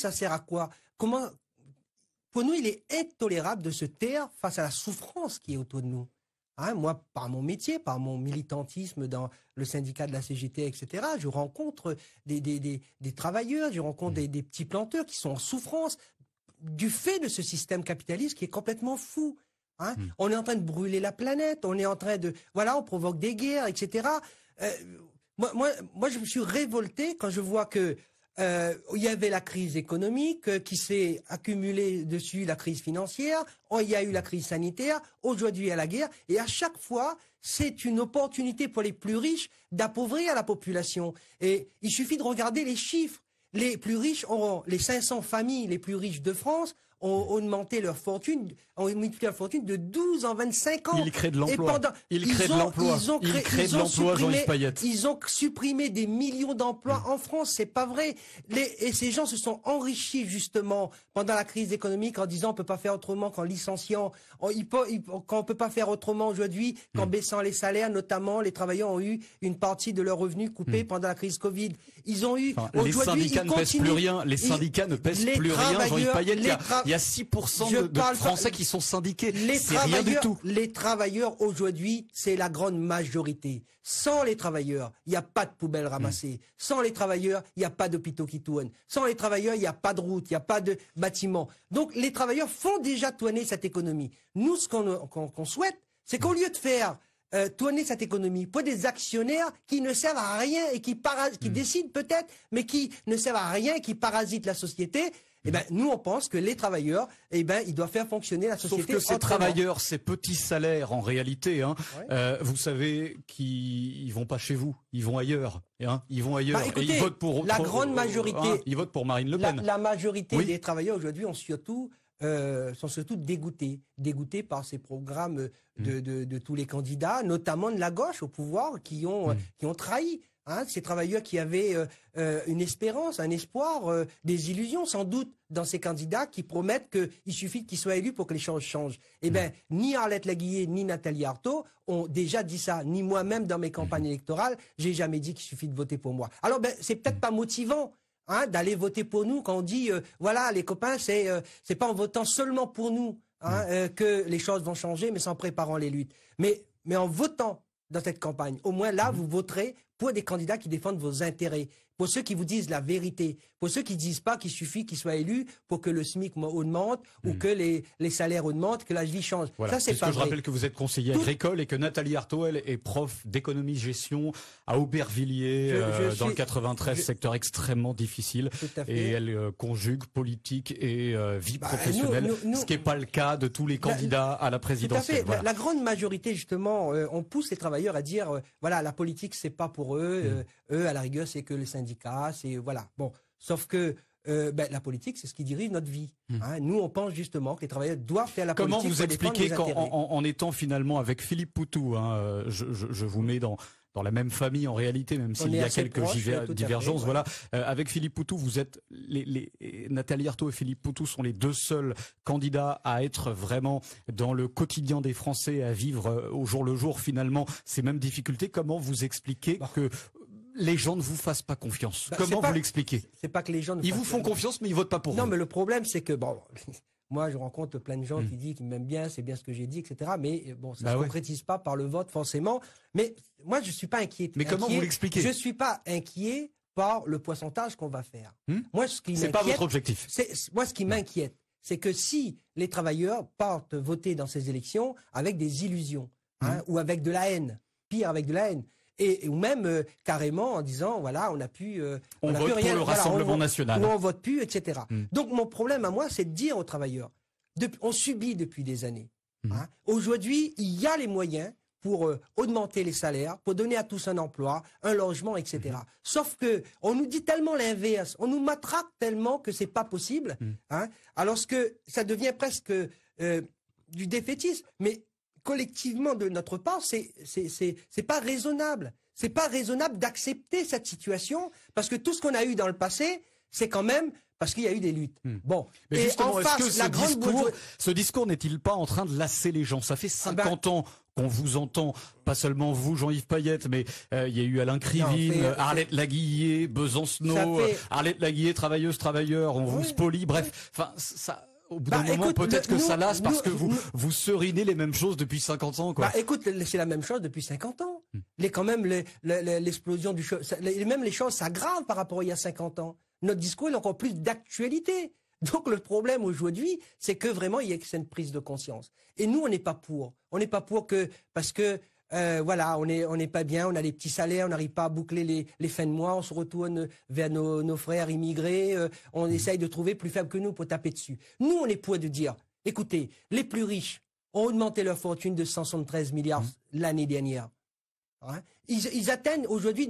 ça sert à quoi? Comment? Pour nous, il est intolérable de se taire face à la souffrance qui est autour de nous. Hein, moi, par mon métier, par mon militantisme dans le syndicat de la CGT, etc., je rencontre des travailleurs, je rencontre des petits planteurs qui sont en souffrance du fait de ce système capitaliste qui est complètement fou. Hein. On est en train de brûler la planète, on est en train de... Voilà, on provoque des guerres, etc. Moi, je me suis révolté quand je vois que il y avait la crise économique qui s'est accumulée dessus, la crise financière, il y a eu la crise sanitaire, aujourd'hui il y a la guerre, et à chaque fois, c'est une opportunité pour les plus riches d'appauvrir la population. Et il suffit de regarder les chiffres. Les plus riches les 500 familles les plus riches de France ont augmenté leur fortune, ont multiplié leur fortune de 12 en 25 ans. Ils créent de l'emploi. Ils créent de l'emploi, Jean-Yves Payette. Ils ont supprimé des millions d'emplois en France, c'est pas vrai. Et ces gens se sont enrichis justement pendant la crise économique en disant on peut pas faire autrement qu'en licenciant, qu'on peut pas faire autrement aujourd'hui qu'en baissant les salaires, notamment les travailleurs ont eu une partie de leurs revenus coupés pendant la crise Covid. Ils ont eu les syndicats ne pèsent plus rien. Les syndicats ne pèsent plus rien, Jean-Yves Payette. Il y a 6% de Français qui sont syndiqués. C'est rien du tout. Les travailleurs aujourd'hui, c'est la grande majorité. Sans les travailleurs, il n'y a pas de poubelles ramassées. Sans les travailleurs, il n'y a pas d'hôpitaux qui tournent. Sans les travailleurs, il n'y a pas de routes, il n'y a pas de bâtiments. Donc les travailleurs font déjà tourner cette économie. Nous, ce qu'on souhaite, c'est qu'au lieu de faire tourner cette économie pour des actionnaires qui ne servent à rien et qui décident peut-être, mais qui ne servent à rien, qui parasitent la société, eh ben, nous, on pense que les travailleurs, eh ben, ils doivent faire fonctionner la société. Sauf que ces travailleurs, ces petits salaires, en réalité, hein, vous savez qu'ils vont pas chez vous, ils vont ailleurs. Hein, ils vont ailleurs. Bah, écoutez, et ils votent pour la grande majorité. Ils votent pour Marine Le Pen. La majorité des travailleurs aujourd'hui sont surtout dégoûtés par ces programmes de tous les candidats, notamment de la gauche au pouvoir, qui ont trahi. Hein, ces travailleurs qui avaient une espérance, un espoir, des illusions sans doute dans ces candidats qui promettent qu'il suffit qu'ils soient élus pour que les choses changent. Eh bien, ni Arlette Laguiller, ni Nathalie Arthaud ont déjà dit ça, ni moi-même dans mes campagnes électorales, j'ai jamais dit qu'il suffit de voter pour moi. Alors, c'est peut-être pas motivant d'aller voter pour nous quand on dit, voilà, les copains, c'est pas en votant seulement pour nous que les choses vont changer, mais c'est en préparant les luttes. Mais en votant dans cette campagne, au moins là, vous voterez pour des candidats qui défendent vos intérêts, pour ceux qui vous disent la vérité, pour ceux qui ne disent pas qu'il suffit qu'ils soient élus pour que le SMIC augmente ou que les salaires augmentent, que la vie change. Voilà. Ça, c'est pas vrai. Je rappelle que vous êtes conseiller agricole et que Nathalie Arthaud, elle, est prof d'économie-gestion à Aubervilliers, dans le 93, secteur extrêmement difficile. Et elle conjugue politique et vie professionnelle, ce qui n'est pas le cas de tous les candidats à la présidentielle. Tout à fait. La grande majorité, justement, on pousse les travailleurs à dire, voilà, la politique, c'est pas pour eux. Eux, à la rigueur, c'est que les syndicats, c'est voilà. Bon, sauf que la politique, c'est ce qui dirige notre vie. Hein. Nous, on pense justement que les travailleurs doivent faire la politique. Comment vous expliquez qu'en étant finalement avec Philippe Poutou, je vous mets dans la même famille en réalité, même s'il y a quelques divergences. Voilà, avec Philippe Poutou, vous êtes Nathalie Arthaud et Philippe Poutou sont les deux seuls candidats à être vraiment dans le quotidien des Français, à vivre au jour le jour finalement ces mêmes difficultés. Comment vous expliquez que les gens ne vous fassent pas confiance? Comment vous l'expliquez? C'est pas que les gens ils vous font confiance, mais ils votent pas pour vous. Non, mais le problème, c'est que moi, je rencontre plein de gens qui disent qu'ils m'aiment bien, c'est bien ce que j'ai dit, etc. Mais bon, ça ne se concrétise pas par le vote, forcément. Mais moi, je ne suis pas inquiet. Mais comment vous l'expliquez? Je ne suis pas inquiet par le pourcentage qu'on va faire. Moi, ce qui c'est pas votre objectif. Moi, ce qui m'inquiète, c'est que si les travailleurs partent voter dans ces élections avec des illusions, ou avec de la haine, pire, avec de la haine, ou même carrément en disant voilà on n'a plus on vote pour le Rassemblement national ou on vote plus, etc. Donc mon problème à moi, c'est de dire aux travailleurs, on subit depuis des années. Aujourd'hui, il y a les moyens pour augmenter les salaires, pour donner à tous un emploi, un logement, etc. Sauf que on nous dit tellement l'inverse, on nous matraque tellement que c'est pas possible, alors que ça devient presque du défaitisme. Mais collectivement de notre part, c'est pas raisonnable. C'est pas raisonnable d'accepter cette situation parce que tout ce qu'on a eu dans le passé, c'est quand même parce qu'il y a eu des luttes. Bon, mais et justement, en face, ce discours n'est-il pas en train de lasser les gens? Ça fait 50 ans qu'on vous entend, pas seulement vous, Jean-Yves Payette, mais il y a eu Alain Krivine, Arlette Laguillet, Besancenot, Arlette Laguillet, travailleuse-travailleur, on vous spolie, bref, enfin, ça... Au bout d'un moment, peut-être que ça lasse parce que vous serinez les mêmes choses depuis 50 ans, quoi. Écoute, c'est la même chose depuis 50 ans. Quand même, l'explosion du même les choses s'aggravent par rapport à il y a 50 ans. Notre discours est encore plus d'actualité. Donc le problème aujourd'hui, c'est que vraiment il y a cette prise de conscience. Et nous, on n'est pas pour. On n'est pas pour parce que voilà, on n'est pas bien, on a les petits salaires, on n'arrive pas à boucler les fins de mois, on se retourne vers nos frères immigrés, on essaye de trouver plus faibles que nous pour taper dessus. Nous, on est pour de dire, écoutez, les plus riches ont augmenté leur fortune de 173 milliards l'année dernière. Hein, ils atteignent aujourd'hui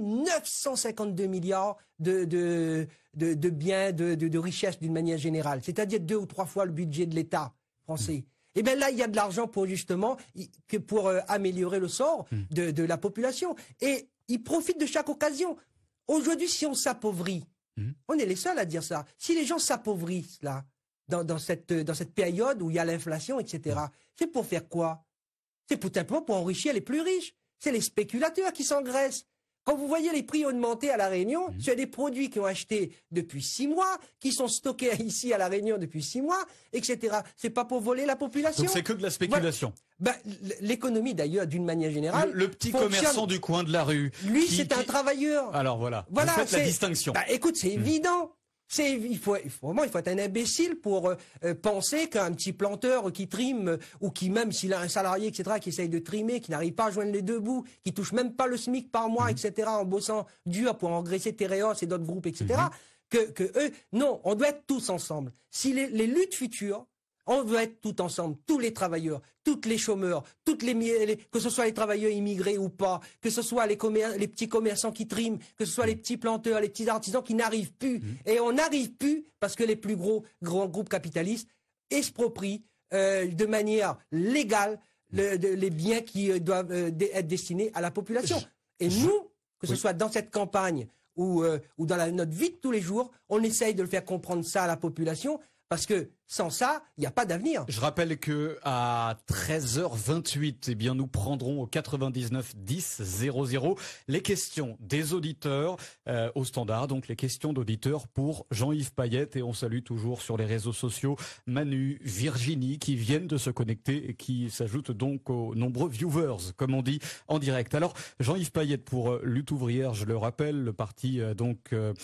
952 milliards de biens, de richesses d'une manière générale, c'est-à-dire 2 ou 3 fois le budget de l'État français. Et bien là, il y a de l'argent pour justement pour améliorer le sort de la population. Et ils profitent de chaque occasion. Aujourd'hui, si on s'appauvrit, on est les seuls à dire ça. Si les gens s'appauvrissent là, dans cette période où il y a l'inflation, etc., c'est pour faire quoi? C'est tout simplement pour enrichir les plus riches. C'est les spéculateurs qui s'engraissent. Quand vous voyez les prix augmenter à La Réunion, c'est des produits qui ont acheté depuis 6 mois, qui sont stockés ici à La Réunion depuis 6 mois, etc. C'est pas pour voler la population. Donc c'est que de la spéculation. Voilà. L'économie d'ailleurs, d'une manière générale. Le petit commerçant du coin de la rue. Lui, c'est un travailleur. Alors voilà. Vous faites la distinction. Écoute, c'est évident. Il faut être un imbécile pour penser qu'un petit planteur qui trime ou qui, même s'il a un salarié, etc., qui essaye de trimer, qui n'arrive pas à joindre les deux bouts, qui touche même pas le SMIC par mois, etc., en bossant dur pour engraisser Tereos et d'autres groupes, etc., que eux, non, on doit être tous ensemble. Si les luttes futures, on doit être tous ensemble, tous les travailleurs, tous les chômeurs, que ce soit les travailleurs immigrés ou pas, que ce soit les petits commerçants qui triment, que ce soit les petits planteurs, les petits artisans qui n'arrivent plus. Et on n'arrive plus parce que les plus grands groupes capitalistes exproprient de manière légale les biens qui doivent être destinés à la population. Et nous, que ce soit dans cette campagne ou dans notre vie de tous les jours, on essaye de le faire comprendre ça à la population. Parce que sans ça, il n'y a pas d'avenir. Je rappelle que à 13h28, eh bien, nous prendrons au 99 10 00 les questions des auditeurs au standard. Donc les questions d'auditeurs pour Jean-Yves Payette. Et on salue toujours sur les réseaux sociaux Manu, Virginie qui viennent de se connecter et qui s'ajoutent donc aux nombreux viewers, comme on dit en direct. Alors Jean-Yves Payette pour Lutte ouvrière, je le rappelle, le parti dont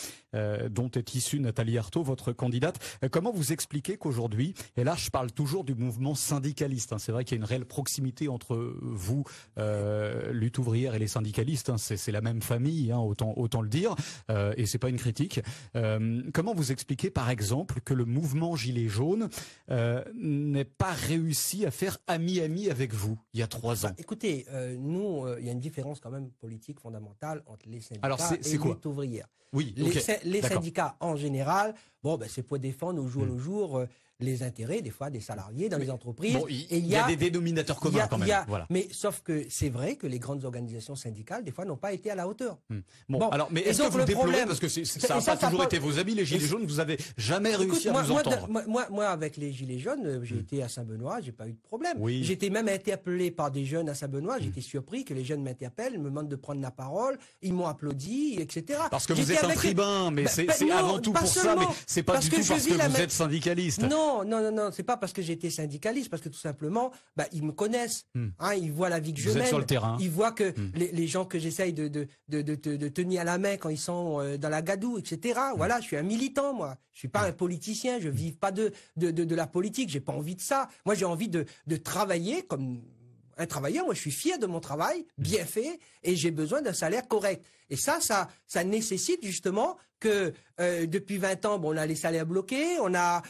est issue Nathalie Arthaud, votre candidate. Comment vous expliquez qu'aujourd'hui, et là je parle toujours du mouvement syndicaliste, c'est vrai qu'il y a une réelle proximité entre vous, Lutte ouvrière, et les syndicalistes, c'est la même famille, autant le dire, et c'est pas une critique. Comment vous expliquez par exemple que le mouvement Gilets jaunes n'ait pas réussi à faire ami-ami avec vous il y a 3 ans? Écoutez, nous, il y a une différence quand même politique fondamentale entre les syndicats et Lutte ouvrière. Oui, les syndicats en général, c'est pour défendre au jour le jour les intérêts des fois des salariés dans les entreprises. Bon, il y a des dénominateurs communs quand même. Voilà. Mais sauf que c'est vrai que les grandes organisations syndicales des fois n'ont pas été à la hauteur. Alors, mais est-ce que vous déplorez, parce que ça n'a pas toujours été vos amis les Gilets jaunes, vous avez jamais réussi à vous entendre? Moi, avec les Gilets jaunes, j'ai été à Saint-Benoît, j'ai pas eu de problème. Oui. J'ai été même interpellé par des jeunes à Saint-Benoît, j'étais surpris que les jeunes m'interpellent, me demandent de prendre la parole, ils m'ont applaudi, etc. Parce que vous êtes un tribun, mais c'est avant tout pour ça, mais c'est pas du tout parce que vous êtes syndicaliste. Non, c'est pas parce que j'étais syndicaliste, parce que tout simplement, ils me connaissent, ils voient la vie que je mène. Vous êtes sur le terrain. Ils voient que les gens que j'essaye de tenir à la main quand ils sont dans la gadoue, etc. Voilà, je suis un militant, moi. Je suis pas un politicien, je vis pas de la politique, j'ai pas envie de ça. Moi, j'ai envie de travailler comme un travailleur. Moi, je suis fier de mon travail, bien fait, et j'ai besoin d'un salaire correct. Et ça nécessite justement que depuis 20 ans, on a les salaires bloqués, on a,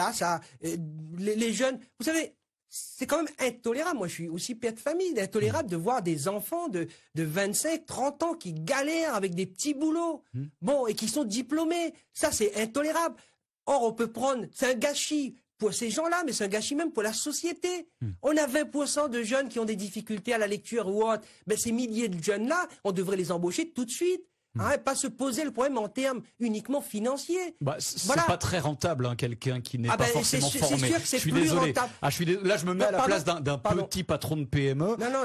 les jeunes, vous savez, c'est quand même intolérable. Moi, je suis aussi père de famille, intolérable de voir des enfants de 25, 30 ans qui galèrent avec des petits boulots, et qui sont diplômés. Ça, c'est intolérable. Or, on peut prendre, c'est un gâchis pour ces gens-là, mais c'est un gâchis même pour la société. On a 20% de jeunes qui ont des difficultés à la lecture ou autre. Ces milliers de jeunes-là, on devrait les embaucher tout de suite. Hein, pas se poser le problème en termes uniquement financiers. C'est pas très rentable, hein, quelqu'un qui n'est pas forcément formé. C'est sûr que c'est plus plus désolé. rentable. Là, je me mets à la place d'un petit patron de PME. Non,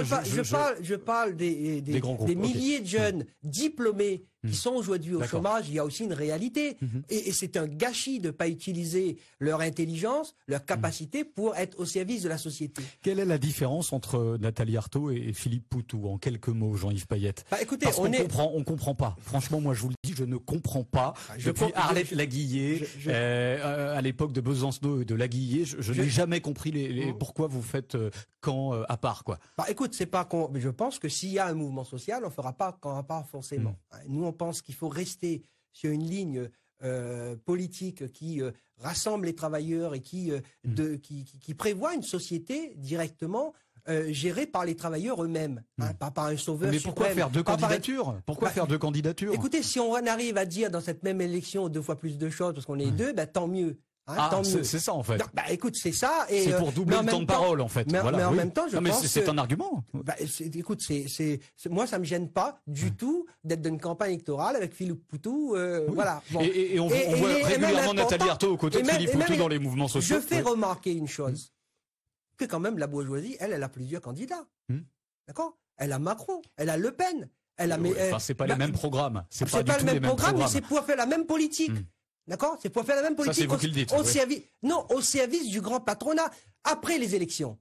je parle des grands groupes. Des milliers de jeunes diplômés qui sont aujourd'hui au chômage. Il y a aussi une réalité. Et c'est un gâchis de ne pas utiliser leur intelligence, leur capacité pour être au service de la société. Quelle est la différence entre Nathalie Arthaud et Philippe Poutou, en quelques mots, Jean-Yves Payette? Écoutez, on comprend pas. Franchement, moi, je vous le dis, je ne comprends pas. Depuis Arlette Laguillet, à l'époque de Besancenot et de Laguillet, je n'ai jamais compris pourquoi vous faites camp à part, quoi. Écoute, c'est pas je pense que s'il y a un mouvement social, on fera pas camp à part forcément. Nous, on pense qu'il faut rester sur une ligne politique qui rassemble les travailleurs et qui prévoit une société directement gérée par les travailleurs eux-mêmes, pas par un sauveur Mais suprême. Pourquoi faire deux candidatures? Pourquoi faire deux candidatures? Écoutez, si on arrive à dire dans cette même élection 2 fois plus de choses parce qu'on est deux, tant mieux. C'est ça en fait. Non, écoute, c'est ça. C'est pour doubler le temps de parole en fait. Mais en même temps, je pense c'est un argument. Écoute, moi, ça me gêne pas du tout d'être dans une campagne électorale avec Philippe Poutou. Voilà. Bon. Et on voit régulièrement Nathalie Arthaud aux côtés de Philippe Poutou dans les mouvements sociaux. Je fais remarquer une chose, que quand même la bourgeoisie, elle a plusieurs candidats. D'accord? Elle a Macron, elle a Le Pen. C'est pas les mêmes programmes. C'est pas le même programme, mais c'est pour faire la même politique. D'accord? C'est pour faire la même politique. Ça, c'est vous qui le dites. Au service du grand patronat. Après les élections,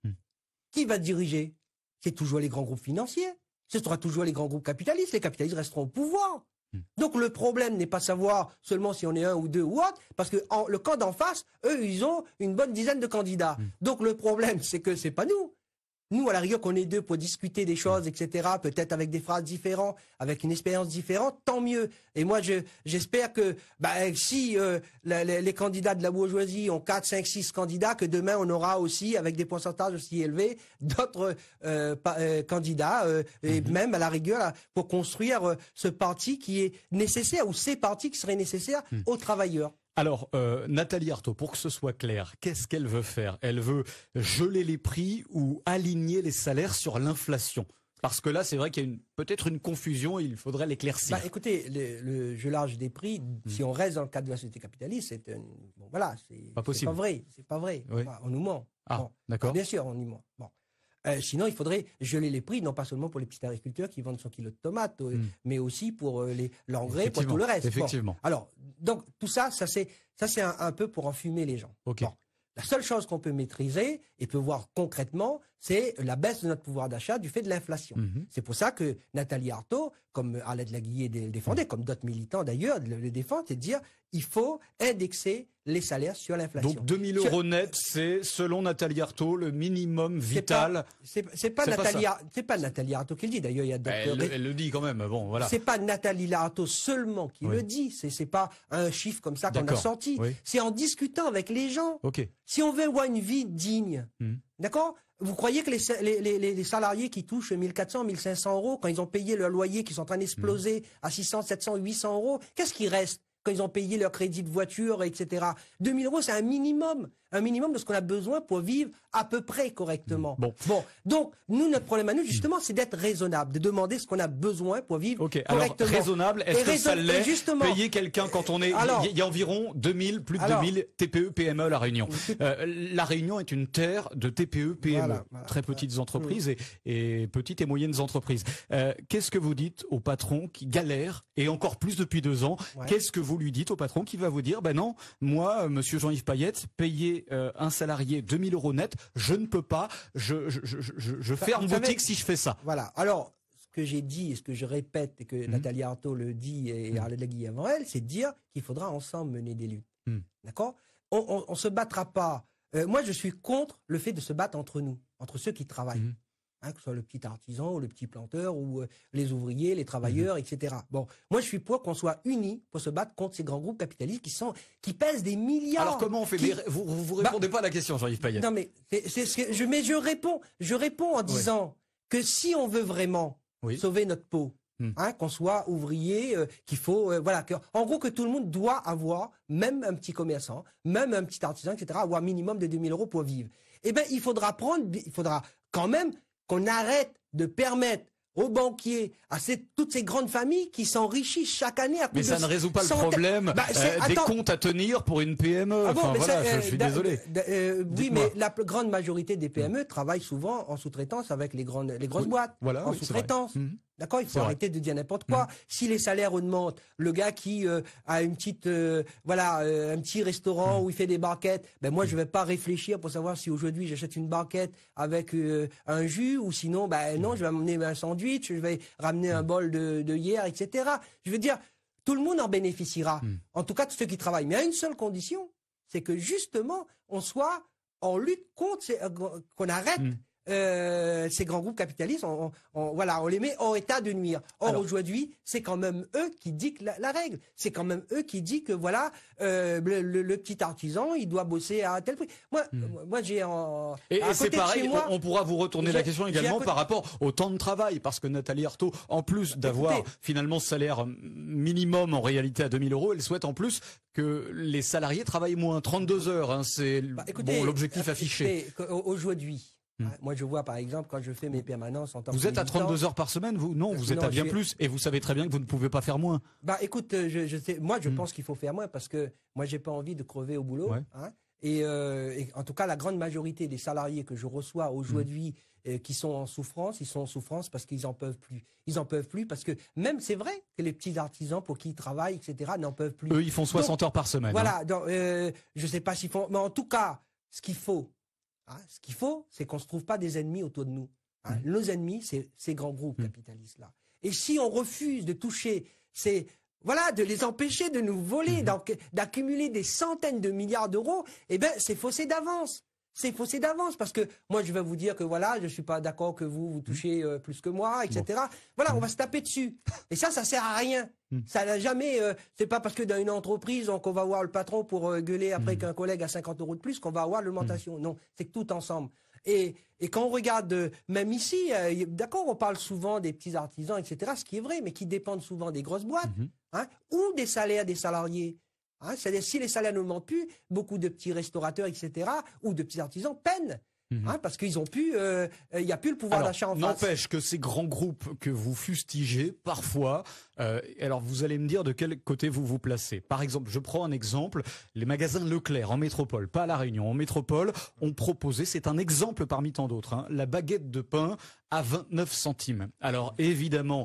qui va diriger? C'est toujours les grands groupes financiers. Ce sera toujours les grands groupes capitalistes. Les capitalistes resteront au pouvoir. Donc le problème n'est pas savoir seulement si on est un ou deux ou autre, parce que le camp d'en face, eux, ils ont une bonne dizaine de candidats. Donc le problème, c'est que c'est pas nous. Nous, à la rigueur, qu'on est deux pour discuter des choses, etc., peut-être avec des phrases différentes, avec une expérience différente, tant mieux. Et moi, j'espère que si les candidats de la bourgeoisie ont 4, 5, 6 candidats, que demain, on aura aussi, avec des pourcentages aussi élevés, d'autres candidats, et même à la rigueur, pour construire ce parti qui est nécessaire, ou ces partis qui seraient nécessaires aux travailleurs. Alors, Nathalie Arthaud, pour que ce soit clair, qu'est-ce qu'elle veut faire? Elle veut geler les prix ou aligner les salaires sur l'inflation? Parce que là, c'est vrai qu'il y a peut-être une confusion et il faudrait l'éclaircir. Écoutez, le gelage des prix, si on reste dans le cadre de la société capitaliste, c'est pas possible. C'est pas vrai. Oui. On nous ment. D'accord. Bien sûr, on nous ment. Sinon, il faudrait geler les prix, non pas seulement pour les petits agriculteurs qui vendent 100 kilos de tomates, mais aussi pour l'engrais, pour tout le reste. Effectivement. Alors, donc, tout ça c'est un peu pour enfumer les gens. Okay. La seule chose qu'on peut maîtriser et peut voir concrètement, c'est la baisse de notre pouvoir d'achat du fait de l'inflation. C'est pour ça que Nathalie Arthaud, comme Arlette Laguillet le défendait, comme d'autres militants d'ailleurs le défendent, c'est de dire il faut indexer les salaires sur l'inflation. Donc 2 000 euros net, c'est selon Nathalie Arthaud le minimum vital. C'est pas Nathalie Arthaud qui le dit. D'ailleurs, il y a d'autres. Elle le dit quand même. Bon, voilà. C'est pas Nathalie Arthaud seulement qui le dit. C'est pas un chiffre comme ça qu'on a sorti. Oui. C'est en discutant avec les gens. Okay. Si on veut avoir une vie digne, d'accord? Vous croyez que les salariés qui touchent 1 400, 1 500 euros, quand ils ont payé leur loyer, qui sont en train d'exploser à 600, 700, 800 euros, qu'est-ce qui reste quand ils ont payé leur crédit de voiture, etc. 2 000 euros, c'est un minimum de ce qu'on a besoin pour vivre à peu près correctement. Bon. Donc, notre problème à nous, justement, c'est d'être raisonnable, de demander ce qu'on a besoin pour vivre correctement. Alors, raisonnable, est-ce que ça l'est? Payer quelqu'un quand on est... il y a environ plus de 2000 TPE, PME à La Réunion. La Réunion est une terre de TPE, PME, très petites entreprises et petites et moyennes entreprises. Qu'est-ce que vous dites au patron qui galère, et encore plus depuis 2 ans, qu'est-ce que vous lui dites au patron qui va vous dire, non, moi, monsieur Jean-Yves Payette, payer un salarié 2 000 euros net, je ne peux pas, je ferme boutique si je fais ça. Voilà. Alors, ce que j'ai dit et ce que je répète et que Nathalie Arthaud le dit et Arlette Laguillet avant elle, c'est de dire qu'il faudra ensemble mener des luttes. D'accord? On se battra pas. Moi, je suis contre le fait de se battre entre nous, entre ceux qui travaillent. Que ce soit le petit artisan ou le petit planteur ou les ouvriers, les travailleurs, etc. Bon, moi je suis pour qu'on soit unis pour se battre contre ces grands groupes capitalistes qui pèsent des milliards. Alors comment on fait? Vous répondez pas à la question, Jean-Yves Payette. Non mais je réponds en disant que si on veut vraiment sauver notre peau, qu'on soit ouvrier, qu'il faut en gros que tout le monde doit avoir, même un petit commerçant, même un petit artisan, etc., avoir un minimum de 2 000 euros pour vivre. Eh bien, il faudra quand même qu'on arrête de permettre aux banquiers, à toutes ces grandes familles qui s'enrichissent chaque année à coup Mais ça ne résout pas le problème des comptes à tenir pour une PME. Ah bon, enfin, voilà, je suis désolé. Oui, mais la grande majorité des PME travaillent souvent en sous-traitance avec les grosses boîtes, voilà, en sous-traitance. D'accord, il faut arrêter de dire n'importe quoi. Si les salaires augmentent, le gars qui a une petite, un petit restaurant où il fait des barquettes, ben moi je vais pas réfléchir pour savoir si aujourd'hui j'achète une barquette avec un jus ou sinon, ben non, je vais m'emmener un sandwich, je vais ramener un bol de hier, etc. Je veux dire, tout le monde en bénéficiera. En tout cas, tous ceux qui travaillent. Mais à une seule condition, c'est que justement, on soit en lutte contre, qu'on arrête. Ces grands groupes capitalistes, on les met hors état de nuire. Or, aujourd'hui, c'est quand même eux qui dictent la règle. C'est quand même eux qui disent que le petit artisan, il doit bosser à tel prix. Moi j'ai Et c'est pareil, on pourra vous retourner la question également par rapport au temps de travail, parce que Nathalie Arthaud, en plus d'avoir finalement ce salaire minimum en réalité à 2000 €, elle souhaite en plus que les salariés travaillent moins, 32 heures. Hein, c'est l'objectif affiché. Aujourd'hui. Moi, je vois, par exemple, quand je fais mes permanences en tant que Vous êtes à 32 heures par semaine, vous? Non, vous êtes à bien plus. Et vous savez très bien que vous ne pouvez pas faire moins. Écoute, moi, je pense qu'il faut faire moins parce que moi, j'ai pas envie de crever au boulot. Ouais. Et en tout cas, la grande majorité des salariés que je reçois aujourd'hui qui sont en souffrance, ils sont en souffrance parce qu'ils en peuvent plus. Ils en peuvent plus parce que même, c'est vrai que les petits artisans pour qui ils travaillent, etc., n'en peuvent plus. Eux, ils font 60 heures par semaine. Voilà. Donc, je sais pas s'ils font, mais en tout cas, ce qu'il faut, c'est qu'on ne se trouve pas des ennemis autour de nous. Nos ennemis, c'est ces grands groupes capitalistes-là. Et si on refuse de toucher de les empêcher de nous voler, d'accumuler des centaines de milliards d'euros, c'est faussé d'avance. C'est faussé d'avance parce que moi, je vais vous dire que je suis pas d'accord que vous touchez plus que moi, etc. Voilà, on va se taper dessus. Et ça sert à rien. Ça n'a jamais. C'est pas parce que dans une entreprise qu'on va voir le patron pour gueuler après qu'un collègue a 50 € de plus qu'on va avoir l'augmentation. Non, c'est que tout ensemble. Et quand on regarde, même ici, d'accord, on parle souvent des petits artisans, etc. Ce qui est vrai, mais qui dépendent souvent des grosses boîtes, ou des salaires des salariés. C'est-à-dire, si les salaires ne montent plus, beaucoup de petits restaurateurs, etc., ou de petits artisans peinent. Parce qu'ils ont pu, il n'y a plus le pouvoir d'achat en face. N'empêche que ces grands groupes que vous fustigez parfois, alors vous allez me dire de quel côté vous vous placez. Par exemple, je prends un exemple, les magasins Leclerc en métropole, pas à La Réunion, en métropole, ont proposé, c'est un exemple parmi tant d'autres, la baguette de pain à 29 centimes. Alors évidemment,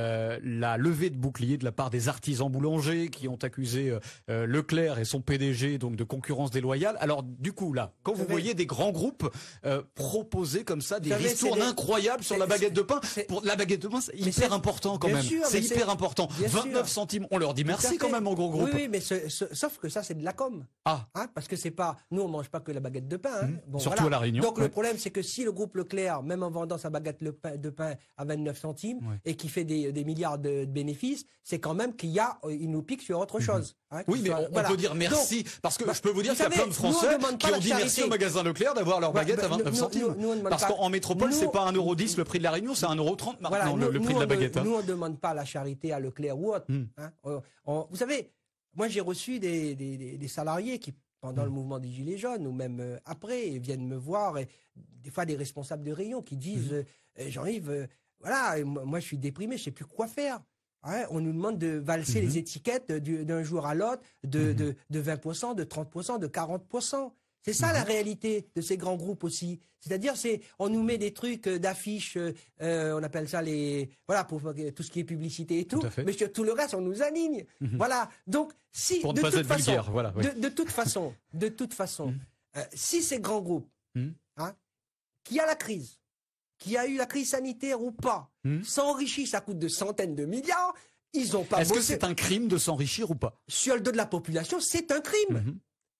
la levée de bouclier de la part des artisans boulangers qui ont accusé Leclerc et son PDG donc de concurrence déloyale. Alors du coup là, quand vous voyez des grands groupes proposer comme ça des ristournes incroyables sur la baguette de pain, pour la baguette de pain, c'est hyper important quand même. C'est hyper important. 29 centimes, on leur dit merci quand même en gros groupe. Oui, mais sauf que ça c'est de la com. Parce que c'est pas, nous on mange pas que la baguette de pain. Surtout à La Réunion. Donc le problème c'est que si le groupe Leclerc, même en vendant sa baguette de pain à 29 centimes et qui fait des milliards de bénéfices, c'est quand même il nous pique sur autre chose. Oui, mais on peut dire merci, parce que je peux vous dire qu'il y a plein de Français qui ont dit merci au magasin Leclerc d'avoir leur baguette à 29 centimes. Parce qu'en métropole, c'est pas 1,10 € le prix de La Réunion, c'est 1,30 € maintenant le prix de la baguette. Nous, on ne demande pas la charité à Leclerc ou autre. Vous savez, moi j'ai reçu des salariés qui, pendant le mouvement des Gilets jaunes, ou même après, viennent me voir, et des fois des responsables de rayon qui disent Jean-Yves, moi je suis déprimé, je sais plus quoi faire. On nous demande de valser les étiquettes d'un jour à l'autre de 20%, de 30%, de 40%. C'est ça la réalité de ces grands groupes aussi. C'est-à-dire, on nous met des trucs d'affiches, on appelle ça pour tout ce qui est publicité et tout, mais sur tout le reste, on nous aligne. Voilà. Donc, si, pour ne pas être vulgaire, voilà. De toute façon, si ces grands groupes, qui a la crise, qui a eu la crise sanitaire ou pas, s'enrichissent à coût de centaines de milliards, ils n'ont pas. Est-ce que c'est un crime de s'enrichir ou pas? Sur le dos de la population, c'est un crime.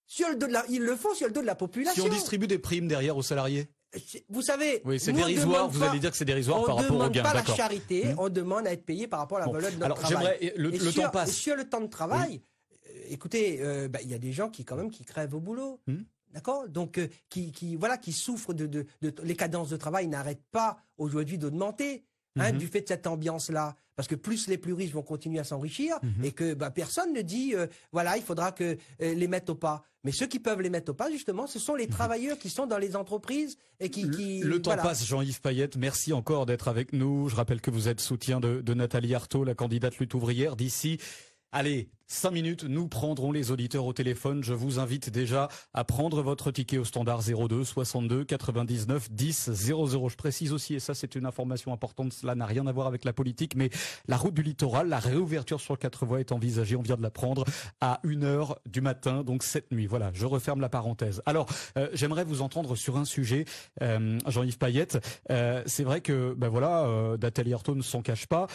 Ils le font sur le dos de la population. Si on distribue des primes derrière aux salariés? Vous savez, oui, c'est dérisoire. Vous allez dire que c'est dérisoire par rapport au gain. On ne demande pas la charité, on demande à être payé par rapport à la valeur de notre travail. Le temps passe. Sur le temps de travail, écoutez, il y a des gens qui crèvent au boulot. D'accord? Donc, qui souffrent les cadences de travail n'arrêtent pas aujourd'hui d'augmenter. du fait de cette ambiance-là. Parce que plus les plus riches vont continuer à s'enrichir et que personne ne dit, voilà, il faudra que les mettent au pas. Mais ceux qui peuvent les mettre au pas, justement, ce sont les travailleurs qui sont dans les entreprises et qui le temps passe, Jean-Yves Payette. Merci encore d'être avec nous. Je rappelle que vous êtes soutien de Nathalie Arthaud, la candidate lutte ouvrière. D'ici, allez, 5 minutes, nous prendrons les auditeurs au téléphone. Je vous invite déjà à prendre votre ticket au standard 02 62 99 10 00. Je précise aussi, et ça c'est une information importante, cela n'a rien à voir avec la politique, mais la route du littoral, la réouverture sur 4 voies est envisagée. On vient de la prendre à 1h du matin, donc cette nuit. Voilà, je referme la parenthèse. Alors, j'aimerais vous entendre sur un sujet, Jean-Yves Payette. C'est vrai que, Nathalie Arthaud ne s'en cache pas.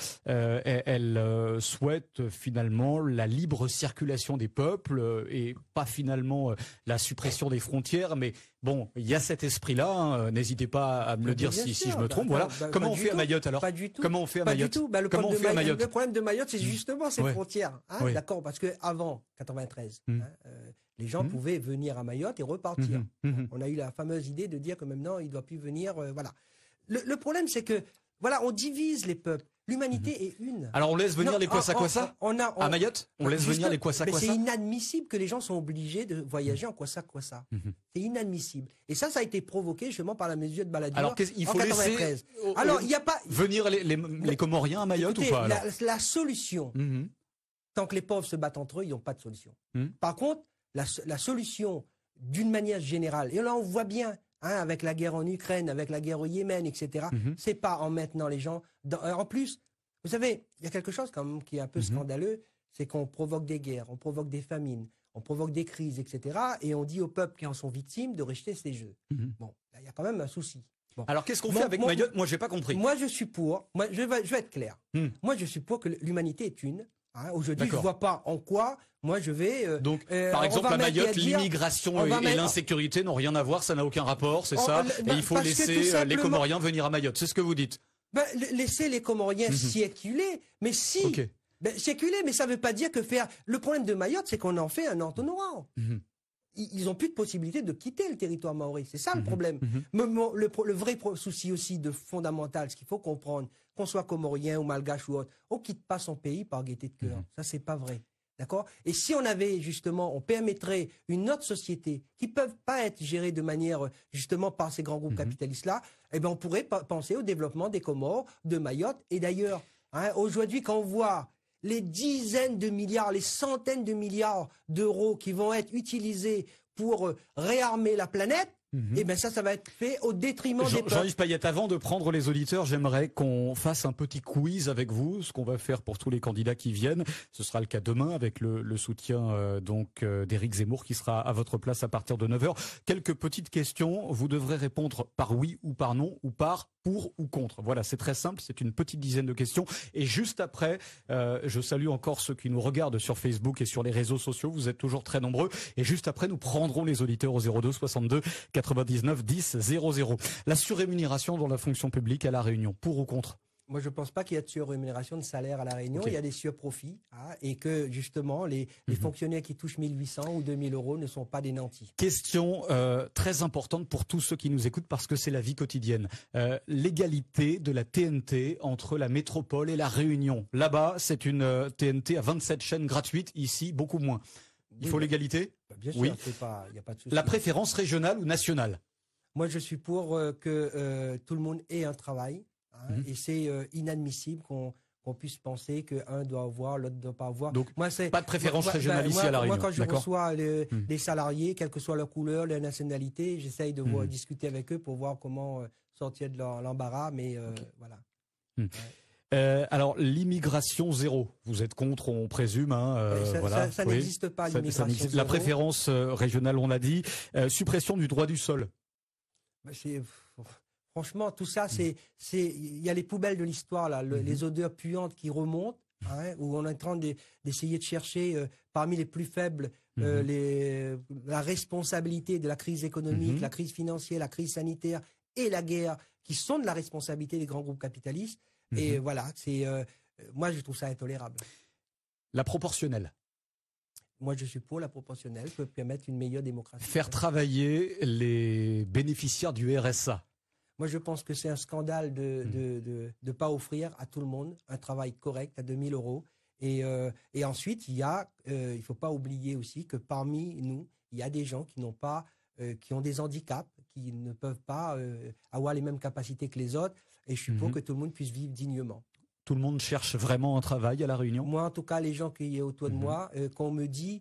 Elle souhaite finalement la libre circulation des peuples et pas finalement la suppression des frontières, mais bon, il y a cet esprit-là. N'hésitez pas à me le dire si je me trompe. Voilà. Comment on fait à Mayotte alors? Pas du tout. Comment on fait à Mayotte? Pas du tout. Le problème de Mayotte, c'est justement ces frontières. Oui. D'accord, parce que avant 93, les gens pouvaient venir à Mayotte et repartir. On a eu la fameuse idée de dire que maintenant il ne doit plus venir. Voilà. Le problème, c'est que on divise les peuples. L'humanité est une. Alors on laisse venir les Kwassa-Kwassa à Mayotte? On laisse venir les Kwassa-Kwassa? Mais c'est inadmissible que les gens sont obligés de voyager en Kwassa-Kwassa. C'est inadmissible. Et ça a été provoqué justement par la mesure de Balladur en 93. Alors il n'y a pas venir les Comoriens à Mayotte. Écoutez, ou pas la solution, tant que les pauvres se battent entre eux, ils n'ont pas de solution. Par contre, la solution d'une manière générale, et là on voit bien, avec la guerre en Ukraine, avec la guerre au Yémen, etc. C'est pas en maintenant les gens. En plus, vous savez, il y a quelque chose quand même qui est un peu scandaleux, c'est qu'on provoque des guerres, on provoque des famines, on provoque des crises, etc. Et on dit aux peuples qui en sont victimes de rejeter ces jeux. Bon, il y a quand même un souci. Bon. Alors qu'est-ce qu'on fait avec Mayotte? Moi, j'ai pas compris. Moi, je suis pour. Moi, je vais être clair. Moi, je suis pour que l'humanité est une. Aujourd'hui, je ne vois pas en quoi, moi je vais... Donc, par exemple, à Mayotte, l'immigration et l'insécurité n'ont rien à voir, ça n'a aucun rapport, c'est ça? Et il faut laisser les Comoriens venir à Mayotte, c'est ce que vous dites? Laisser les Comoriens circuler, mais si... Okay. Circuler, mais ça ne veut pas dire que faire... Le problème de Mayotte, c'est qu'on en fait un entonnoir. Ils n'ont plus de possibilité de quitter le territoire maori. C'est ça le problème. Le vrai souci aussi fondamental, ce qu'il faut comprendre, qu'on soit comorien ou malgache ou autre, on ne quitte pas son pays par gaieté de cœur. Ça, c'est pas vrai. D'accord? Et si on avait justement, on permettrait une autre société qui ne peuvent pas être gérée de manière justement par ces grands groupes capitalistes-là, eh bien on pourrait penser au développement des Comores, de Mayotte. Et d'ailleurs, aujourd'hui, quand on voit les dizaines de milliards, les centaines de milliards d'euros qui vont être utilisés pour réarmer la planète, et bien ça va être fait au détriment des peuples. Jean-Yves Payette, avant de prendre les auditeurs, j'aimerais qu'on fasse un petit quiz avec vous, ce qu'on va faire pour tous les candidats qui viennent. Ce sera le cas demain avec le soutien d'Éric Zemmour qui sera à votre place à partir de 9h. Quelques petites questions, vous devrez répondre par oui ou par non ou par pour ou contre. Voilà, c'est très simple, c'est une petite dizaine de questions. Et juste après, je salue encore ceux qui nous regardent sur Facebook et sur les réseaux sociaux, vous êtes toujours très nombreux. Et juste après, nous prendrons les auditeurs au 02 62 99 10 00. La surrémunération dans la fonction publique à La Réunion, pour ou contre? Moi, je ne pense pas qu'il y a de surrémunération de salaire à La Réunion. Okay. Il y a des surprofits et que, justement, les fonctionnaires qui touchent 1 800 ou 2 000 euros ne sont pas des nantis. Question très importante pour tous ceux qui nous écoutent parce que c'est la vie quotidienne. L'égalité de la TNT entre la métropole et La Réunion. Là-bas, c'est une TNT à 27 chaînes gratuites. Ici, beaucoup moins. Il faut l'égalité? Bien sûr, y a pas de souci. La préférence régionale ou nationale? Moi, je suis pour que tout le monde ait un travail. Et c'est inadmissible qu'on puisse penser qu'un doit avoir, l'autre ne doit pas avoir. Donc, pas de préférence régionale ici à La Réunion. Moi, quand je reçois des salariés, quelle que soit leur couleur, leur nationalité, j'essaye de discuter avec eux pour voir comment sortir de l'embarras. Mais voilà. Alors, l'immigration zéro, vous êtes contre, on présume. Ça n'existe pas, l'immigration zéro. La préférence régionale, on l'a dit. Suppression du droit du sol. Franchement, tout ça, il y a les poubelles de l'histoire, là, les odeurs puantes qui remontent, où on est en train d'essayer de chercher parmi les plus faibles la responsabilité de la crise économique, la crise financière, la crise sanitaire et la guerre, qui sont de la responsabilité des grands groupes capitalistes. Et voilà, moi, je trouve ça intolérable. La proportionnelle. Moi, je suis pour la proportionnelle, peut permettre une meilleure démocratie. Faire travailler les bénéficiaires du RSA. Moi, je pense que c'est un scandale de pas offrir à tout le monde un travail correct à 2000 euros. Et ensuite, il faut pas oublier aussi que parmi nous, il y a des gens qui n'ont pas, qui ont des handicaps, qui ne peuvent pas avoir les mêmes capacités que les autres. Et je suis pour que tout le monde puisse vivre dignement. Tout le monde cherche vraiment un travail à La Réunion? Moi, en tout cas, les gens qui sont autour de moi, qu'on me dit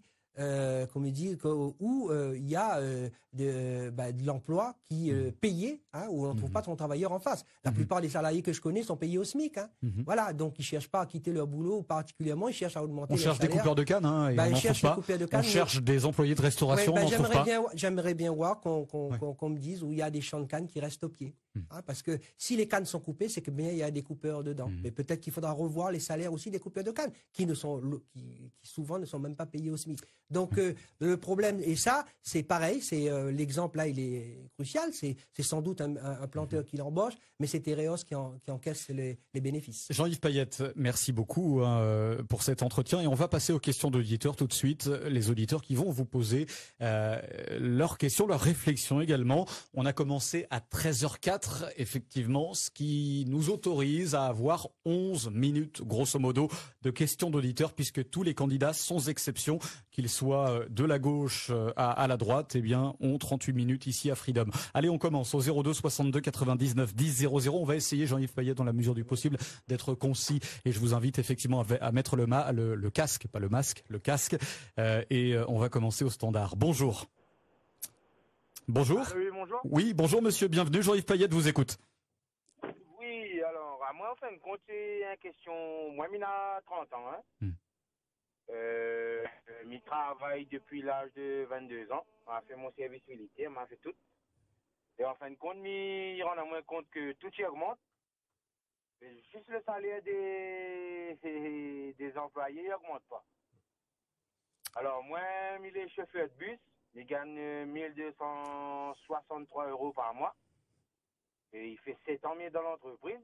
où il y a de l'emploi qui est payé, hein, où on ne trouve pas son travailleur en face. La plupart des salariés que je connais sont payés au SMIC. Hein. Voilà, donc ils ne cherchent pas à quitter leur boulot, particulièrement, ils cherchent à augmenter leur salaire. On cherche des coupeurs de canne, hein, et on cherche des coupeurs de canne. On cherche des employés de restauration, on n'en trouve pas. J'aimerais bien voir qu'on me dise où il y a des champs de canne qui restent au pied. Hein, parce que si les cannes sont coupées, c'est que bien il y a des coupeurs dedans. Mais peut-être qu'il faudra revoir les salaires aussi des coupeurs de canne, qui souvent ne sont même pas payés au SMIC. Donc le problème, et ça, c'est pareil, c'est l'exemple là, il est crucial, c'est sans doute un planteur qui l'embauche, mais c'est Tereos qui encaisse les bénéfices. Jean-Yves Payette, merci beaucoup pour cet entretien, et on va passer aux questions d'auditeurs tout de suite, les auditeurs qui vont vous poser leurs questions, leurs réflexions également. On a commencé à 13h04, effectivement, ce qui nous autorise à avoir 11 minutes, grosso modo, de questions d'auditeurs, puisque tous les candidats, sans exception, qu'ils soient de la gauche à la droite, eh bien, ont 38 minutes ici à Freedom. Allez, on commence au 02 62 99 10 00. On va essayer, Jean-Yves Payette, dans la mesure du possible, d'être concis. Et je vous invite effectivement à mettre le casque, pas le masque, le casque. Et on va commencer au standard. Bonjour. Bonjour. Ah, oui, bonjour. Oui, bonjour monsieur, bienvenue. Jean-Yves Payette vous écoute. Oui, alors, à moi, en fin de compte, c'est une question. Moi, j'ai 30 ans. Hein. Je travaille depuis l'âge de 22 ans. J'ai fait mon service militaire, j'ai fait tout. Et en fin de compte, je rends à moins compte que tout y augmente. Mais juste le salaire des employés n'augmente pas. Alors, moi, je suis chauffeur de bus. Je gagne 1263 € par mois. Et il fait 7 ans dans l'entreprise.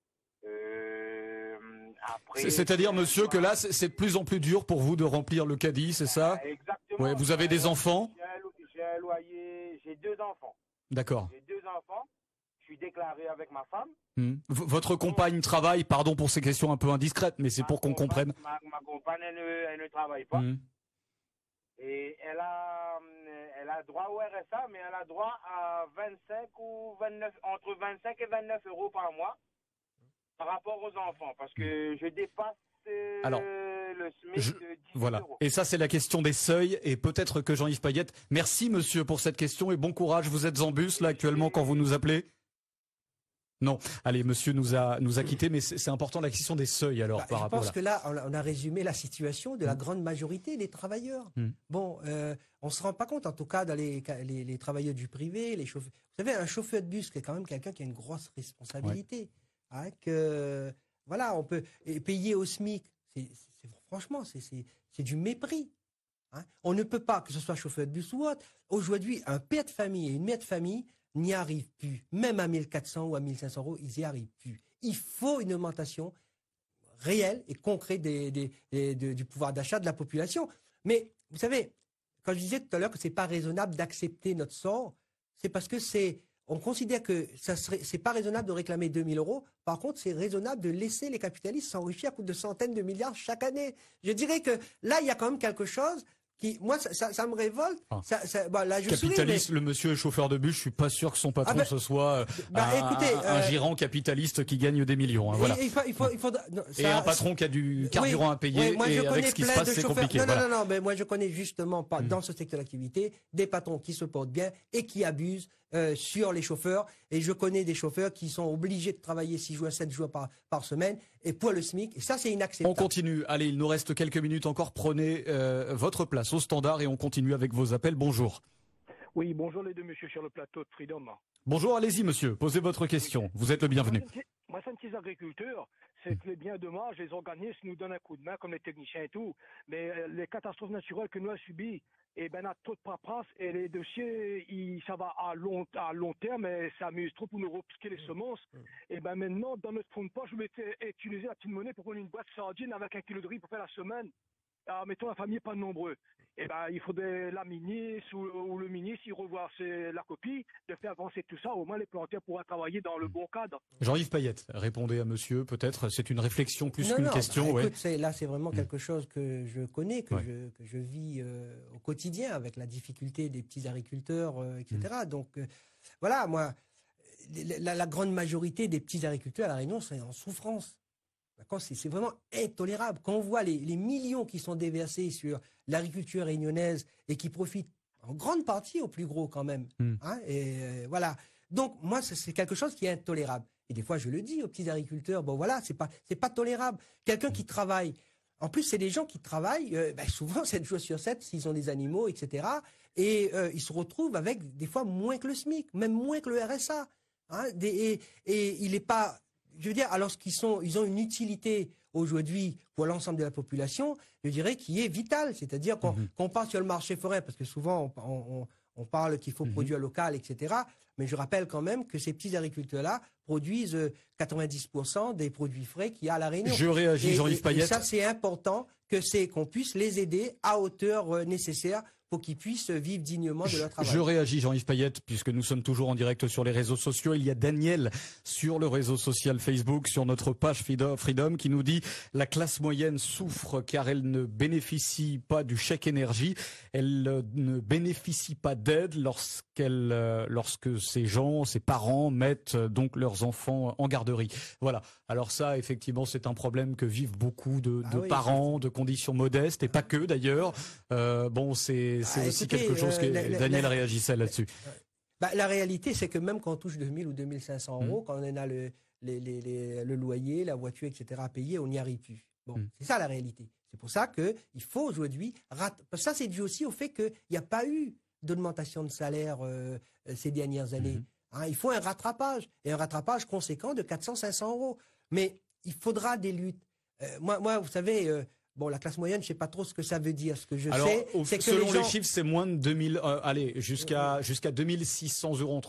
C'est-à-dire, monsieur, que là, c'est de plus en plus dur pour vous de remplir le caddie, c'est ça? Exactement. Ouais, vous avez des enfants? J'ai un loyer, j'ai 2 enfants. D'accord. J'ai 2 enfants. Je suis déclaré avec ma femme. Votre compagne travaille, pardon pour ces questions un peu indiscrètes, mais c'est pour qu'on comprenne. Ma compagne, elle ne travaille pas. Et elle a droit au RSA, mais elle a droit à 25 ou 29, entre 25 et 29 € par mois par rapport aux enfants, parce que je dépasse le SMIC de 10 voilà. €. Et ça, c'est la question des seuils, et peut-être que Jean-Yves Payette, merci monsieur pour cette question, et bon courage, vous êtes en bus là actuellement quand vous nous appelez? Non, allez, monsieur nous a quittés, mais c'est important la question des seuils alors par rapport. Je pense que là, on a résumé la situation de la grande majorité des travailleurs. Bon, on se rend pas compte, en tout cas, dans les travailleurs du privé, les chauffeurs. Vous savez, un chauffeur de bus, c'est quand même quelqu'un qui a une grosse responsabilité. Hein, voilà, on peut payer au SMIC. Franchement, c'est du mépris. Hein. On ne peut pas, que ce soit chauffeur de bus ou autre. Aujourd'hui, un père de famille et une mère de famille n'y arrivent plus. Même à 1400 ou à 1500 €, ils n'y arrivent plus. Il faut une augmentation réelle et concrète du pouvoir d'achat de la population. Mais vous savez, quand je disais tout à l'heure que c'est pas raisonnable d'accepter notre sort, c'est parce que on considère que c'est pas raisonnable de réclamer 2000 €. Par contre, c'est raisonnable de laisser les capitalistes s'enrichir à coût de centaines de milliards chaque année. Je dirais que là, il y a quand même quelque chose moi, ça me révolte. Là, capitaliste, le monsieur est chauffeur de bus, je suis pas sûr que son patron ce soit un gérant capitaliste qui gagne des millions. Hein, voilà. Et un patron qui a du carburant à payer, et avec ce qui se passe, c'est compliqué. Non, mais moi je connais justement pas dans ce secteur d'activité des patrons qui se portent bien et qui abusent sur les chauffeurs. Et je connais des chauffeurs qui sont obligés de travailler 6 jours, 7 jours par semaine, et pour le SMIC. Et ça, c'est inacceptable. On continue. Allez, il nous reste quelques minutes encore. Prenez votre place au standard et on continue avec vos appels. Bonjour. Oui, bonjour les deux messieurs sur le plateau de Freedom. Bonjour, allez-y monsieur, posez votre question. Vous êtes le bienvenu. Moi, c'est un petit agriculteur. C'est bien dommage, les organismes nous donnent un coup de main comme les techniciens et tout. Mais les catastrophes naturelles que nous avons subies, on a trop de paperasse et les dossiers, ça va à long terme, mais ça amuse trop pour nous repiquer les semences. Et maintenant, dans notre fonds de poche, je m'étais utilisé la petite monnaie pour prendre une boîte de sardines avec 1 kilo de riz pour faire la semaine. Alors, mettons, la famille n'est pas nombreux. eh ben, il faudrait la ministre ou le ministre y revoir la copie, de faire avancer tout ça. Au moins, les planteurs pourront travailler dans le bon cadre. Jean-Yves Payette, répondez à monsieur, peut-être. C'est une réflexion plus qu'une question. Bah, écoute, là, c'est vraiment quelque chose que je connais, que je vis au quotidien avec la difficulté des petits agriculteurs, etc. Donc, voilà, moi, la grande majorité des petits agriculteurs à La Réunion sont en souffrance. C'est vraiment intolérable. Quand on voit les millions qui sont déversés sur l'agriculture réunionnaise et qui profitent en grande partie aux plus gros quand même. Et voilà. Donc moi, c'est quelque chose qui est intolérable. Et des fois, je le dis aux petits agriculteurs, bon voilà, c'est pas tolérable. Quelqu'un qui travaille, en plus, c'est des gens qui travaillent souvent 7 jours sur 7 s'ils ont des animaux, etc. Et ils se retrouvent avec des fois moins que le SMIC, même moins que le RSA. Et il n'est pas... Je veux dire, alors ils ont une utilité aujourd'hui pour l'ensemble de la population, je dirais, qui est vitale. C'est-à-dire qu'on part sur le marché forêt, parce que souvent on parle qu'il faut produire local, etc. Mais je rappelle quand même que ces petits agriculteurs-là produisent 90% des produits frais qu'il y a à La Réunion. Je réagis, Jean-Yves Payette. Et ça, c'est important qu'on puisse les aider à hauteur nécessaire pour qu'ils puissent vivre dignement de leur travail. Je réagis, Jean-Yves Payette, puisque nous sommes toujours en direct sur les réseaux sociaux. Il y a Daniel sur le réseau social Facebook, sur notre page Freedom, qui nous dit « La classe moyenne souffre car elle ne bénéficie pas du chèque énergie. Elle ne bénéficie pas d'aide lorsque ses parents mettent donc leurs enfants en garderie. » Voilà. Alors ça, effectivement, c'est un problème que vivent beaucoup de parents, de conditions modestes, et pas que d'ailleurs. C'est aussi quelque chose que Daniel réagissait là-dessus. La réalité, c'est que même quand on touche 2000 ou 2500 euros, quand on a le loyer, la voiture, etc. à payer, on n'y arrive plus. Bon, c'est ça la réalité. C'est pour ça qu'il faut aujourd'hui... Ça, c'est dû aussi au fait qu'il n'y a pas eu d'augmentation de salaire ces dernières années. Il faut un rattrapage, et un rattrapage conséquent de 400-500 euros. Mais il faudra des luttes. Moi, vous savez... la classe moyenne, je ne sais pas trop ce que ça veut dire. Ce que je sais, c'est que selon les chiffres, c'est moins de 2000, jusqu'à 2600 euros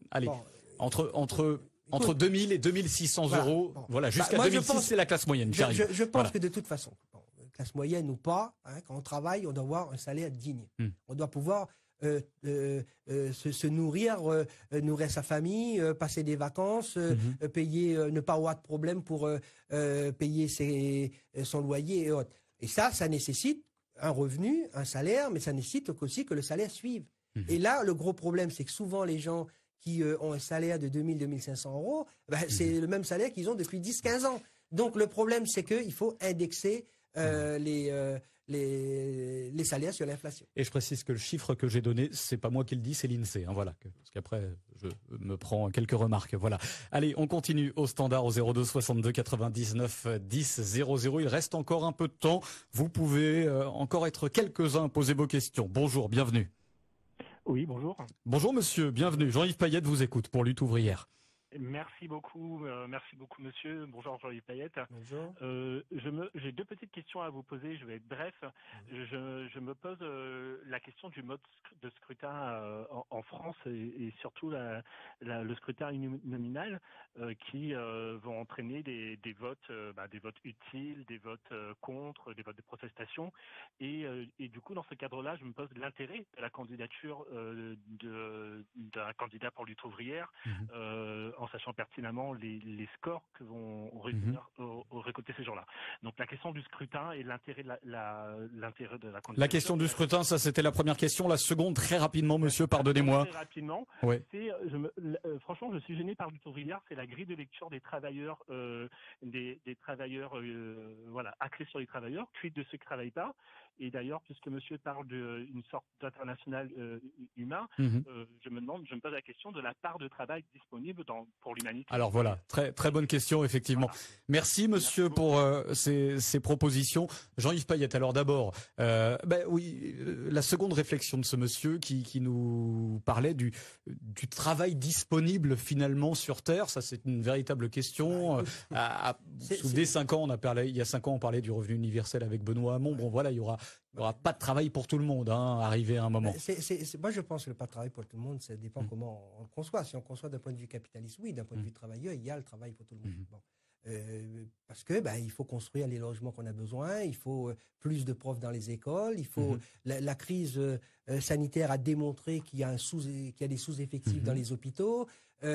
entre 2000 et 2600 euros. Voilà, jusqu'à 2006, c'est la classe moyenne. Je pense que de toute façon, classe moyenne ou pas, quand on travaille, on doit avoir un salaire digne. On doit pouvoir se nourrir, nourrir sa famille, passer des vacances, payer, ne pas avoir de problème pour payer son loyer et autres. Et ça nécessite un revenu, un salaire, mais ça nécessite aussi que le salaire suive. Et là, le gros problème, c'est que souvent les gens qui ont un salaire de 2000-2500 euros, c'est le même salaire qu'ils ont depuis 10-15 ans. Donc le problème, c'est qu'il faut indexer les salaires sur l'inflation. Et je précise que le chiffre que j'ai donné, c'est pas moi qui le dis, c'est l'INSEE. Voilà, parce qu'après, je me prends quelques remarques. Voilà. Allez, on continue au standard au 02 62 99 10 00. Il reste encore un peu de temps. Vous pouvez encore être quelques-uns à poser vos questions. Bonjour, bienvenue. Oui, bonjour. Bonjour monsieur, bienvenue. Jean-Yves Payette vous écoute pour Lutte ouvrière. Merci beaucoup monsieur. Bonjour Jean-Yves Payette. Bonjour. J'ai 2 petites questions à vous poser, je vais être bref. Je me pose la question du mode de scrutin en France et surtout le scrutin uninominal qui vont entraîner des votes utiles, des votes contre, des votes de protestation. Et du coup, dans ce cadre-là, je me pose l'intérêt de la candidature d'un candidat pour Lutte ouvrière en sachant pertinemment les scores que vont récolter ces gens-là. Donc la question du scrutin et l'intérêt de l'intérêt de la candidature. La question du scrutin, ça c'était la première question. La seconde, très rapidement, monsieur, pardonnez-moi. Très rapidement. Ouais. Franchement, je suis gêné par Lutte ouvrière. C'est la grille de lecture des travailleurs, des travailleurs, axés sur les travailleurs, quid de ceux qui ne travaillent pas. Et d'ailleurs, puisque monsieur parle d'une sorte d'international humain, je me pose la question de la part de travail disponible pour l'humanité. Alors voilà, très bonne question, effectivement. Voilà. Merci monsieur pour ces propositions. Jean-Yves Payette, alors d'abord, la seconde réflexion de ce monsieur qui nous parlait du travail disponible finalement sur Terre, ça c'est une véritable question. Vous vous souvenez, il y a 5 ans, on parlait du revenu universel avec Benoît Hamon. Bon voilà, il y aura pas de travail pour tout le monde, arrivé à un moment. Moi, je pense que le pas de travail pour tout le monde, ça dépend comment on le conçoit. Si on conçoit d'un point de vue capitaliste, oui, d'un point de vue travailleur, il y a le travail pour tout le monde. Bon. parce que il faut construire les logements qu'on a besoin, il faut plus de profs dans les écoles, il faut la crise sanitaire a démontré qu'il y a des sous-effectifs dans les hôpitaux.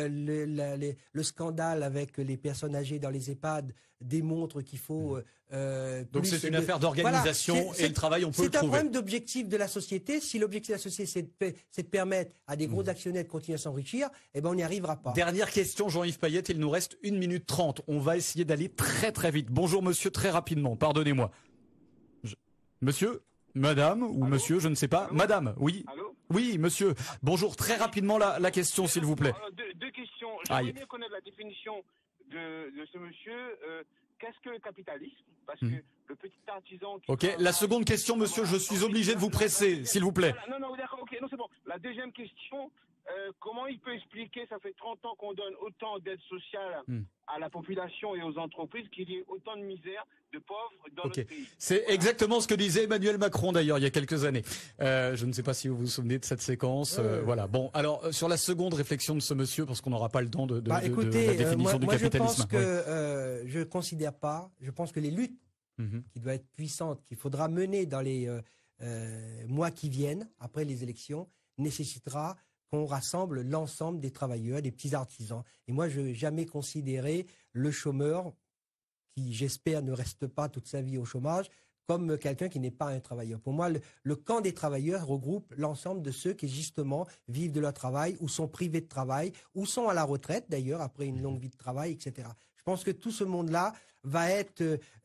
Le scandale avec les personnes âgées dans les EHPAD démontre qu'il faut donc c'est une affaire d'organisation et le travail on peut le trouver. C'est un problème d'objectif de la société. Si l'objectif de la société c'est de permettre à des gros actionnaires de continuer à s'enrichir, on n'y arrivera pas. Dernière question, Jean-Yves Payet, il nous reste 1 minute 30. On va essayer d'aller très très vite. Bonjour monsieur, très rapidement, pardonnez-moi. Monsieur, madame ou monsieur, je ne sais pas. Allô? Madame, oui. Allô? Oui, monsieur. Bonjour, très rapidement la question, s'il vous plaît. Deux questions. J'aimerais bien connaître la définition de ce monsieur. Qu'est-ce que le capitalisme? Parce que le petit artisan... Ok, la seconde question, monsieur, je suis obligé de vous presser, s'il vous plaît. Non, d'accord, ok, non, c'est bon. La deuxième question, comment il peut expliquer, ça fait 30 ans qu'on donne autant d'aide sociale à la population et aux entreprises, qu'il y ait autant de misère, de pauvres dans notre pays. C'est exactement ce que disait Emmanuel Macron d'ailleurs il y a quelques années. Je ne sais pas si vous vous souvenez de cette séquence. Voilà. Bon, alors sur la seconde réflexion de ce monsieur, parce qu'on n'aura pas le temps de la définition du capitalisme. Je considère pas. Je pense que les luttes qui doivent être puissantes, qu'il faudra mener dans les mois qui viennent après les élections, nécessitera qu'on rassemble l'ensemble des travailleurs, des petits artisans. Et moi, je n'ai jamais considéré le chômeur, qui j'espère ne reste pas toute sa vie au chômage, comme quelqu'un qui n'est pas un travailleur. Pour moi, le camp des travailleurs regroupe l'ensemble de ceux qui justement vivent de leur travail, ou sont privés de travail, ou sont à la retraite d'ailleurs, après une longue vie de travail, etc. Je pense que tout ce monde-là va être,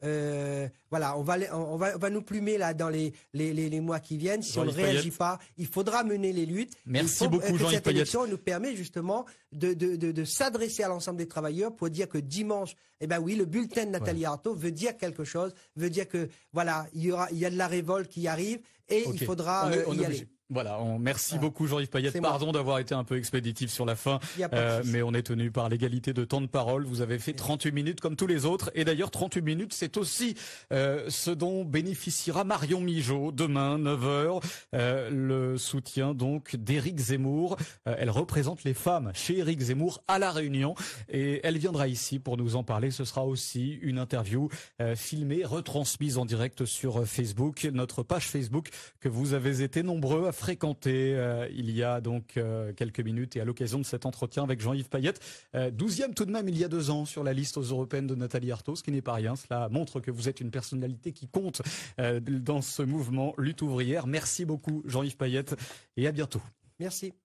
on va nous plumer là dans les mois qui viennent. Si on ne réagit pas, il faudra mener les luttes. Merci beaucoup, Jean-Yves Cette élection nous permet justement de s'adresser à l'ensemble des travailleurs pour dire que dimanche, oui, le bulletin de Nathalie Arthaud veut dire quelque chose, veut dire que il y a de la révolte qui arrive et il faudra y aller. Voilà, merci beaucoup Jean-Yves Payet. Pardon d'avoir été un peu expéditif sur la fin, mais on est tenu par l'égalité de temps de parole. Vous avez fait 38 minutes comme tous les autres. Et d'ailleurs, 38 minutes, c'est aussi ce dont bénéficiera Marion Migeot demain, 9h. Le soutien donc d'Éric Zemmour. Elle représente les femmes chez Éric Zemmour à La Réunion. Et elle viendra ici pour nous en parler. Ce sera aussi une interview filmée, retransmise en direct sur Facebook, notre page Facebook que vous avez été nombreux à fréquenté il y a donc quelques minutes et à l'occasion de cet entretien avec Jean-Yves Payet. 12e tout de même il y a 2 ans sur la liste aux européennes de Nathalie Arthaud, ce qui n'est pas rien. Cela montre que vous êtes une personnalité qui compte dans ce mouvement lutte ouvrière. Merci beaucoup Jean-Yves Payet et à bientôt. Merci.